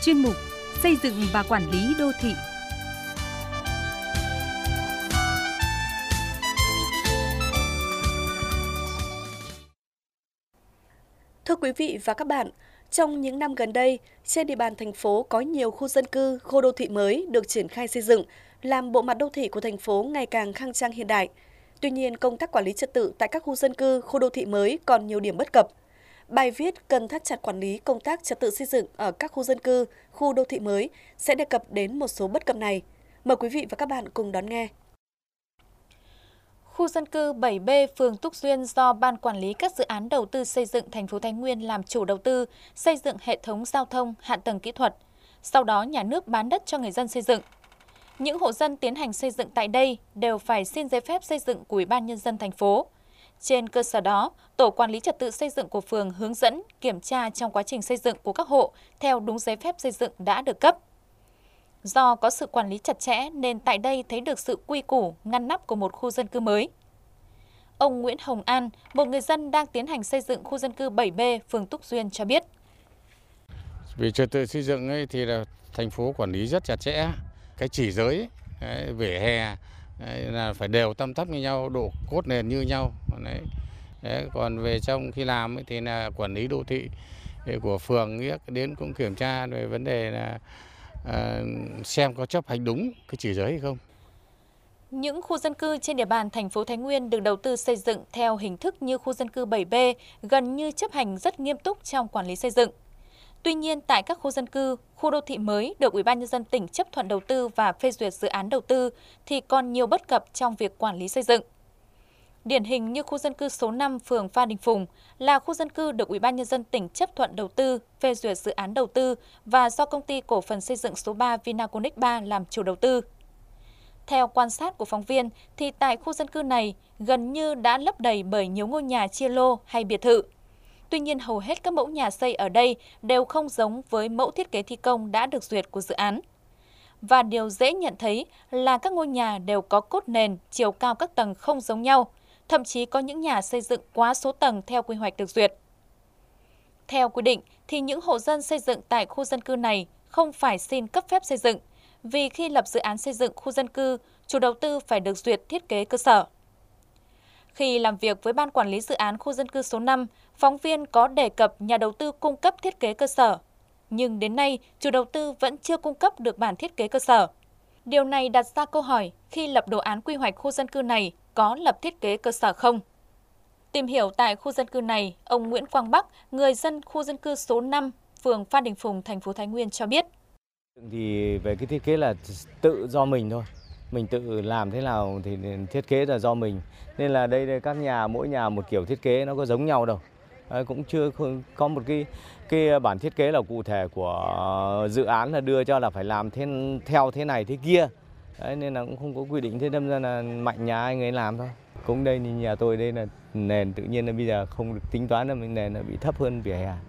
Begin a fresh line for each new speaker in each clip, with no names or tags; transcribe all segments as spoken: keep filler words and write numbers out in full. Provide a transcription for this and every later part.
chuyên mục Xây dựng và quản lý đô thị.
Thưa quý vị và các bạn, trong những năm gần đây, trên địa bàn thành phố có nhiều khu dân cư, khu đô thị mới được triển khai xây dựng, làm bộ mặt đô thị của thành phố ngày càng khang trang hiện đại. Tuy nhiên, công tác quản lý trật tự tại các khu dân cư, khu đô thị mới còn nhiều điểm bất cập. Bài viết cần thắt chặt quản lý công tác trật tự xây dựng ở các khu dân cư, khu đô thị mới sẽ đề cập đến một số bất cập này. Mời quý vị và các bạn cùng đón nghe.
Khu dân cư bảy B phường Túc Duyên do Ban Quản lý các dự án đầu tư xây dựng thành phố Thái Nguyên làm chủ đầu tư, xây dựng hệ thống giao thông, hạ tầng kỹ thuật. Sau đó nhà nước bán đất cho người dân xây dựng. Những hộ dân tiến hành xây dựng tại đây đều phải xin giấy phép xây dựng của Ủy ban Nhân dân thành phố. Trên cơ sở đó, Tổ quản lý trật tự xây dựng của phường hướng dẫn, kiểm tra trong quá trình xây dựng của các hộ theo đúng giấy phép xây dựng đã được cấp. Do có sự quản lý chặt chẽ nên tại đây thấy được sự quy củ, ngăn nắp của một khu dân cư mới. Ông Nguyễn Hồng An, một người dân đang tiến hành xây dựng khu dân cư bảy B, phường Túc Duyên cho biết.
Về trật tự xây dựng ấy thì là thành phố quản lý rất chặt chẽ. Cái chỉ giới, ấy, vỉa hè ấy, là phải đều tăm tắp như nhau, độ cốt nền như nhau. Đấy. Đấy, còn về trong khi làm ấy thì là quản lý đô thị của phường đến cũng kiểm tra về vấn đề là à, xem có chấp hành đúng cái chỉ giới hay không.
Những khu dân cư trên địa bàn thành phố Thái Nguyên được đầu tư xây dựng theo hình thức như khu dân cư bảy B gần như chấp hành rất nghiêm túc trong quản lý xây dựng. Tuy nhiên, tại các khu dân cư, khu đô thị mới được Ủy ban Nhân dân tỉnh chấp thuận đầu tư và phê duyệt dự án đầu tư thì còn nhiều bất cập trong việc quản lý xây dựng. Điển hình như khu dân cư số năm phường Phan Đình Phùng là khu dân cư được Ủy ban Nhân dân tỉnh chấp thuận đầu tư, phê duyệt dự án đầu tư và do Công ty Cổ phần Xây dựng số ba Vinaconex ba làm chủ đầu tư. Theo quan sát của phóng viên, thì tại khu dân cư này gần như đã lấp đầy bởi nhiều ngôi nhà chia lô hay biệt thự. Tuy nhiên, hầu hết các mẫu nhà xây ở đây đều không giống với mẫu thiết kế thi công đã được duyệt của dự án. Và điều dễ nhận thấy là các ngôi nhà đều có cốt nền, chiều cao các tầng không giống nhau, thậm chí có những nhà xây dựng quá số tầng theo quy hoạch được duyệt. Theo quy định, thì những hộ dân xây dựng tại khu dân cư này không phải xin cấp phép xây dựng, vì khi lập dự án xây dựng khu dân cư, chủ đầu tư phải được duyệt thiết kế cơ sở. Khi làm việc với Ban Quản lý dự án khu dân cư số năm, phóng viên có đề cập nhà đầu tư cung cấp thiết kế cơ sở. Nhưng đến nay, chủ đầu tư vẫn chưa cung cấp được bản thiết kế cơ sở. Điều này đặt ra câu hỏi khi lập đồ án quy hoạch khu dân cư này có lập thiết kế cơ sở không? Tìm hiểu tại khu dân cư này, ông Nguyễn Quang Bắc, người dân khu dân cư số năm, phường Phan Đình Phùng, thành phố Thái Nguyên cho biết.
Thì về cái thiết kế là tự do mình thôi. Mình tự làm thế nào thì thiết kế là do mình. Nên là đây, đây các nhà, mỗi nhà một kiểu thiết kế nó có giống nhau đâu. Đấy, cũng chưa có một cái cái bản thiết kế là cụ thể của dự án là đưa cho là phải làm thế, theo thế này thế kia. Đấy, nên là cũng không có quy định, thế đâm ra là mạnh nhà ai người làm thôi. Cũng đây thì nhà tôi đây là nền tự nhiên là bây giờ không được tính toán là nền nó bị thấp hơn vỉa hè.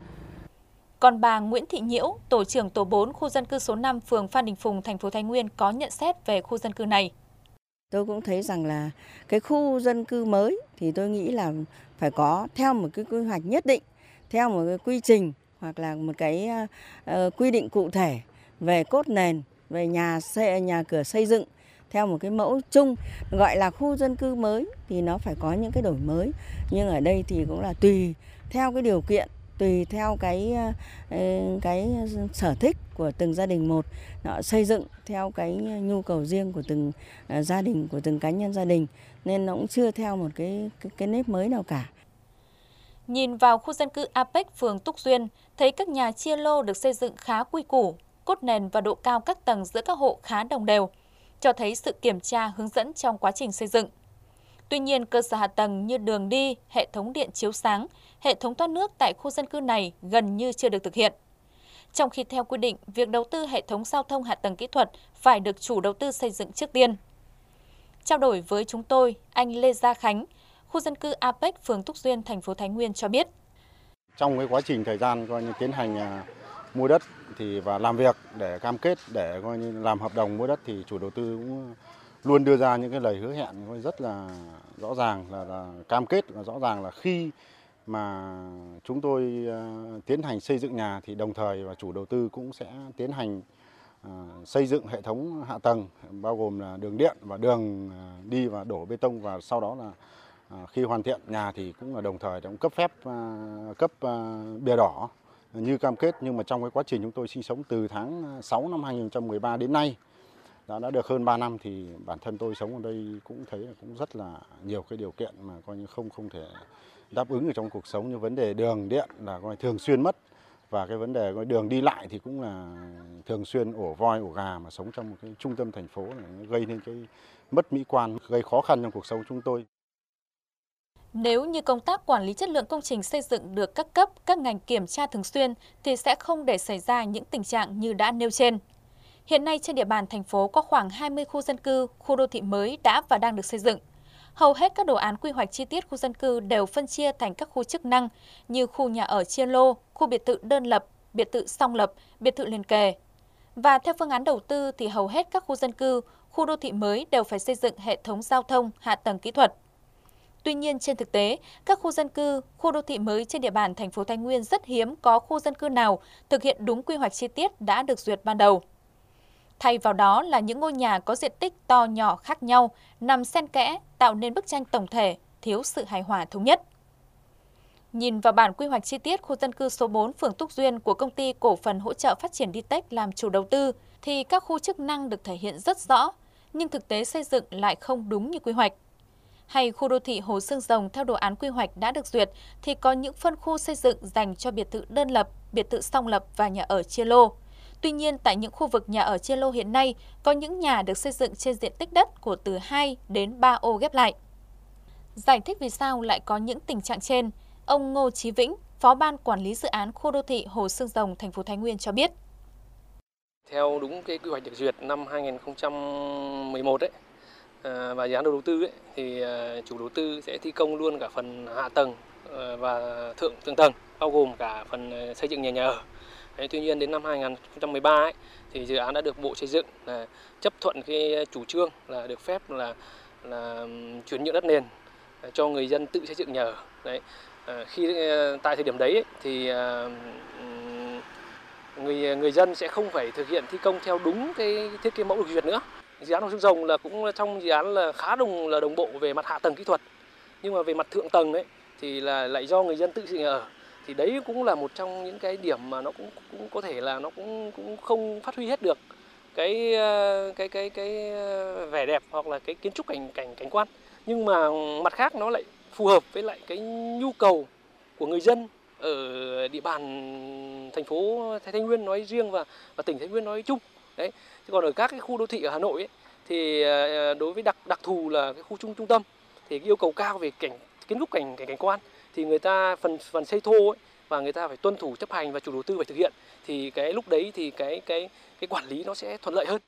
Còn bà Nguyễn Thị Nhiễu, tổ trưởng tổ bốn khu dân cư số năm phường Phan Đình Phùng, thành phố Thái Nguyên có nhận xét về khu dân cư này.
Tôi cũng thấy rằng là cái khu dân cư mới thì tôi nghĩ là phải có theo một cái quy hoạch nhất định, theo một cái quy trình hoặc là một cái uh, quy định cụ thể về cốt nền, về nhà xây, nhà cửa xây dựng theo một cái mẫu chung gọi là khu dân cư mới thì nó phải có những cái đổi mới. Nhưng ở đây thì cũng là tùy theo cái điều kiện, tùy theo cái cái sở thích của từng gia đình một, họ xây dựng theo cái nhu cầu riêng của từng gia đình, của từng cá nhân gia đình, nên nó cũng chưa theo một cái cái, cái nếp mới nào cả.
Nhìn vào khu dân cư a pếch phường Túc Duyên, thấy các nhà chia lô được xây dựng khá quy củ, cốt nền và độ cao các tầng giữa các hộ khá đồng đều, cho thấy sự kiểm tra hướng dẫn trong quá trình xây dựng. Tuy nhiên, cơ sở hạ tầng như đường đi, hệ thống điện chiếu sáng, hệ thống thoát nước tại khu dân cư này gần như chưa được thực hiện. Trong khi theo quy định, việc đầu tư hệ thống giao thông hạ tầng kỹ thuật phải được chủ đầu tư xây dựng trước tiên. Trao đổi với chúng tôi, anh Lê Gia Khánh, khu dân cư a pếch phường Túc Duyên, thành phố Thái Nguyên cho biết.
Trong cái quá trình thời gian coi như tiến hành mua đất thì và làm việc để cam kết để coi như làm hợp đồng mua đất thì chủ đầu tư cũng luôn đưa ra những cái lời hứa hẹn rất là rõ ràng, là, là cam kết là rõ ràng là khi mà chúng tôi tiến hành xây dựng nhà thì đồng thời và chủ đầu tư cũng sẽ tiến hành xây dựng hệ thống hạ tầng bao gồm là đường điện và đường đi và đổ bê tông, và sau đó là khi hoàn thiện nhà thì cũng là đồng thời cũng cấp phép cấp bìa đỏ như cam kết. Nhưng mà trong cái quá trình chúng tôi sinh sống từ tháng sáu năm hai nghìn không trăm mười ba đến nay đã đã được hơn ba năm, thì bản thân tôi sống ở đây cũng thấy là cũng rất là nhiều cái điều kiện mà coi như không không thể đáp ứng ở trong cuộc sống, như vấn đề đường điện là coi thường xuyên mất, và cái vấn đề coi đường đi lại thì cũng là thường xuyên ổ voi ổ gà, mà sống trong một cái trung tâm thành phố này gây nên cái mất mỹ quan, gây khó khăn trong cuộc sống chúng tôi.
Nếu như công tác quản lý chất lượng công trình xây dựng được các cấp, các ngành kiểm tra thường xuyên thì sẽ không để xảy ra những tình trạng như đã nêu trên. Hiện nay trên địa bàn thành phố có khoảng hai mươi khu dân cư, khu đô thị mới đã và đang được xây dựng. Hầu hết các đồ án quy hoạch chi tiết khu dân cư đều phân chia thành các khu chức năng như khu nhà ở chia lô, khu biệt thự đơn lập, biệt thự song lập, biệt thự liền kề. Và theo phương án đầu tư thì hầu hết các khu dân cư, khu đô thị mới đều phải xây dựng hệ thống giao thông, hạ tầng kỹ thuật. Tuy nhiên trên thực tế, các khu dân cư, khu đô thị mới trên địa bàn thành phố Thái Nguyên rất hiếm có khu dân cư nào thực hiện đúng quy hoạch chi tiết đã được duyệt ban đầu. Thay vào đó là những ngôi nhà có diện tích to nhỏ khác nhau, nằm xen kẽ, tạo nên bức tranh tổng thể, thiếu sự hài hòa thống nhất. Nhìn vào bản quy hoạch chi tiết khu dân cư số bốn phường Túc Duyên của Công ty Cổ phần Hỗ trợ Phát triển Ditech làm chủ đầu tư, thì các khu chức năng được thể hiện rất rõ, nhưng thực tế xây dựng lại không đúng như quy hoạch. Hay khu đô thị Hồ Xương Rồng theo đồ án quy hoạch đã được duyệt thì có những phân khu xây dựng dành cho biệt thự đơn lập, biệt thự song lập và nhà ở chia lô. Tuy nhiên, tại những khu vực nhà ở chia lô hiện nay, có những nhà được xây dựng trên diện tích đất của từ hai đến ba ô ghép lại. Giải thích vì sao lại có những tình trạng trên, ông Ngô Chí Vĩnh, Phó ban Quản lý Dự án Khu đô thị Hồ Xương Rồng, thành phố Thái Nguyên cho biết.
Theo đúng cái quy hoạch được duyệt năm hai nghìn không trăm mười một ấy, và dự án đầu tư ấy, thì chủ đầu tư sẽ thi công luôn cả phần hạ tầng và thượng thượng tầng, bao gồm cả phần xây dựng nhà nhà ở. Đấy, tuy nhiên đến năm hai nghìn không trăm mười ba ấy, thì dự án đã được Bộ Xây dựng là chấp thuận cái chủ trương là được phép là là chuyển nhượng đất nền cho người dân tự xây dựng nhà ở. Đấy, à, khi tại thời điểm đấy ấy, thì à, người người dân sẽ không phải thực hiện thi công theo đúng cái thiết kế mẫu được duyệt nữa. Dự án Hồ Xương Rồng là cũng trong dự án là khá đồng là đồng bộ về mặt hạ tầng kỹ thuật, nhưng mà về mặt thượng tầng đấy thì là lại do người dân tự xây dựng nhà ở. Thì đấy cũng là một trong những cái điểm mà nó cũng cũng có thể là nó cũng cũng không phát huy hết được cái cái cái cái vẻ đẹp hoặc là cái kiến trúc cảnh cảnh cảnh quan. Nhưng mà mặt khác nó lại phù hợp với lại cái nhu cầu của người dân ở địa bàn thành phố Thái Nguyên nói riêng và và tỉnh Thái Nguyên nói chung. Đấy. Chứ còn ở các cái khu đô thị ở Hà Nội ấy, thì đối với đặc đặc thù là cái khu trung trung tâm thì cái yêu cầu cao về cảnh kiến trúc cảnh cảnh cảnh quan thì người ta phần phần xây thô ấy, và người ta phải tuân thủ chấp hành và chủ đầu tư phải thực hiện, thì cái lúc đấy thì cái cái cái quản lý nó sẽ thuận lợi hơn.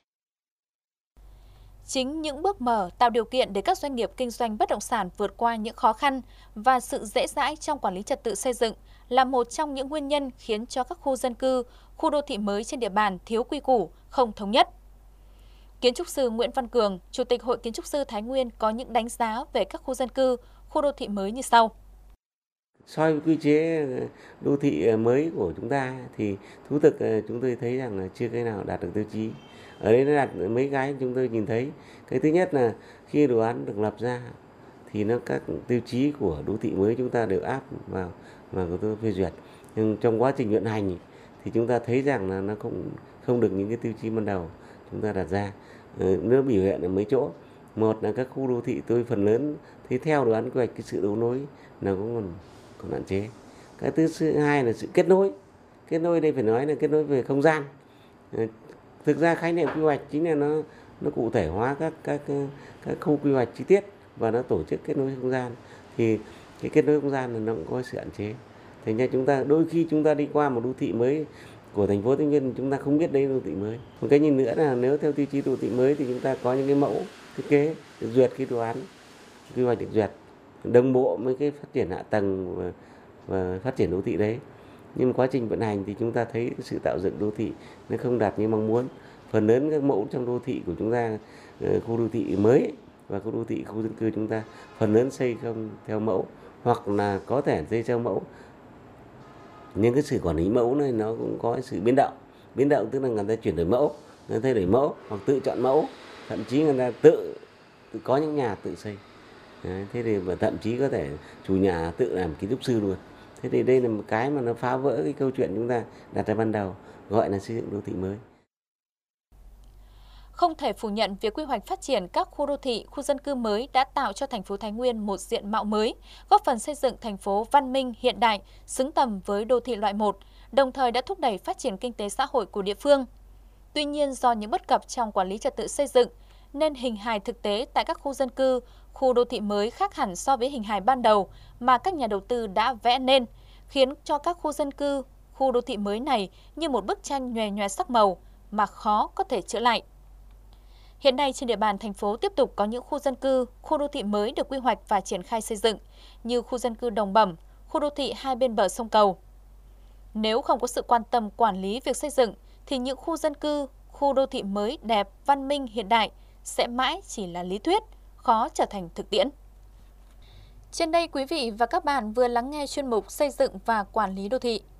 Chính những bước mở tạo điều kiện để các doanh nghiệp kinh doanh bất động sản vượt qua những khó khăn và sự dễ dãi trong quản lý trật tự xây dựng là một trong những nguyên nhân khiến cho các khu dân cư, khu đô thị mới trên địa bàn thiếu quy củ, không thống nhất. Kiến trúc sư Nguyễn Văn Cường, Chủ tịch Hội Kiến trúc sư Thái Nguyên có những đánh giá về các khu dân cư, khu đô thị mới như sau.
So với quy chế đô thị mới của chúng ta thì thú thực chúng tôi thấy rằng là chưa cái nào đạt được tiêu chí. Ở đây nó đạt mấy cái chúng tôi nhìn thấy. Cái thứ nhất là khi đồ án được lập ra thì nó các tiêu chí của đô thị mới chúng ta đều áp vào mà của tôi phê duyệt. Nhưng trong quá trình vận hành thì chúng ta thấy rằng là nó cũng không được những cái tiêu chí ban đầu chúng ta đặt ra. Nó biểu hiện ở mấy chỗ. Một là các khu đô thị tôi phần lớn thấy theo đồ án quy hoạch cái sự đấu nối là cũng còn còn hạn chế. Cái thứ hai là sự kết nối. Kết nối đây phải nói là kết nối về không gian. Thực ra khái niệm quy hoạch chính là nó nó cụ thể hóa các các các khu quy hoạch chi tiết và nó tổ chức kết nối không gian. Thì cái kết nối không gian là nó cũng có sự hạn chế. Thành ra chúng ta đôi khi chúng ta đi qua một đô thị mới của thành phố Thái Nguyên chúng ta không biết đấy là đô thị mới. Một cái nhìn nữa là nếu theo tiêu chí đô thị mới thì chúng ta có những cái mẫu thiết kế được duyệt cái đồ án quy hoạch được duyệt đồng bộ với cái phát triển hạ tầng và, và phát triển đô thị đấy. Nhưng quá trình vận hành thì chúng ta thấy sự tạo dựng đô thị nó không đạt như mong muốn. Phần lớn các mẫu trong đô thị của chúng ta, khu đô thị mới và khu đô thị khu dân cư chúng ta phần lớn xây không theo mẫu hoặc là có thể xây theo mẫu. Nhưng cái sự quản lý mẫu này nó cũng có sự biến động. Biến động tức là người ta chuyển đổi mẫu, người ta thay đổi mẫu hoặc tự chọn mẫu, thậm chí người ta tự, tự có những nhà tự xây. Đấy, thế thì và thậm chí có thể chủ nhà tự làm kiến trúc sư luôn. Thế thì đây là một cái mà nó phá vỡ cái câu chuyện chúng ta đặt ra ban đầu, gọi là xây dựng đô thị mới.
Không thể phủ nhận việc quy hoạch phát triển các khu đô thị, khu dân cư mới đã tạo cho thành phố Thái Nguyên một diện mạo mới, góp phần xây dựng thành phố văn minh, hiện đại, xứng tầm với đô thị loại một, đồng thời đã thúc đẩy phát triển kinh tế xã hội của địa phương. Tuy nhiên, do những bất cập trong quản lý trật tự xây dựng, nên hình hài thực tế tại các khu dân cư, khu đô thị mới khác hẳn so với hình hài ban đầu mà các nhà đầu tư đã vẽ nên, khiến cho các khu dân cư, khu đô thị mới này như một bức tranh nhòe nhòe sắc màu mà khó có thể chữa lại. Hiện nay trên địa bàn thành phố tiếp tục có những khu dân cư, khu đô thị mới được quy hoạch và triển khai xây dựng, như khu dân cư Đồng Bẩm, khu đô thị hai bên bờ sông Cầu. Nếu không có sự quan tâm quản lý việc xây dựng, thì những khu dân cư, khu đô thị mới đẹp, văn minh, hiện đại sẽ mãi chỉ là lý thuyết, khó trở thành thực tiễn. Trên đây quý vị và các bạn vừa lắng nghe chuyên mục Xây dựng và Quản lý đô thị.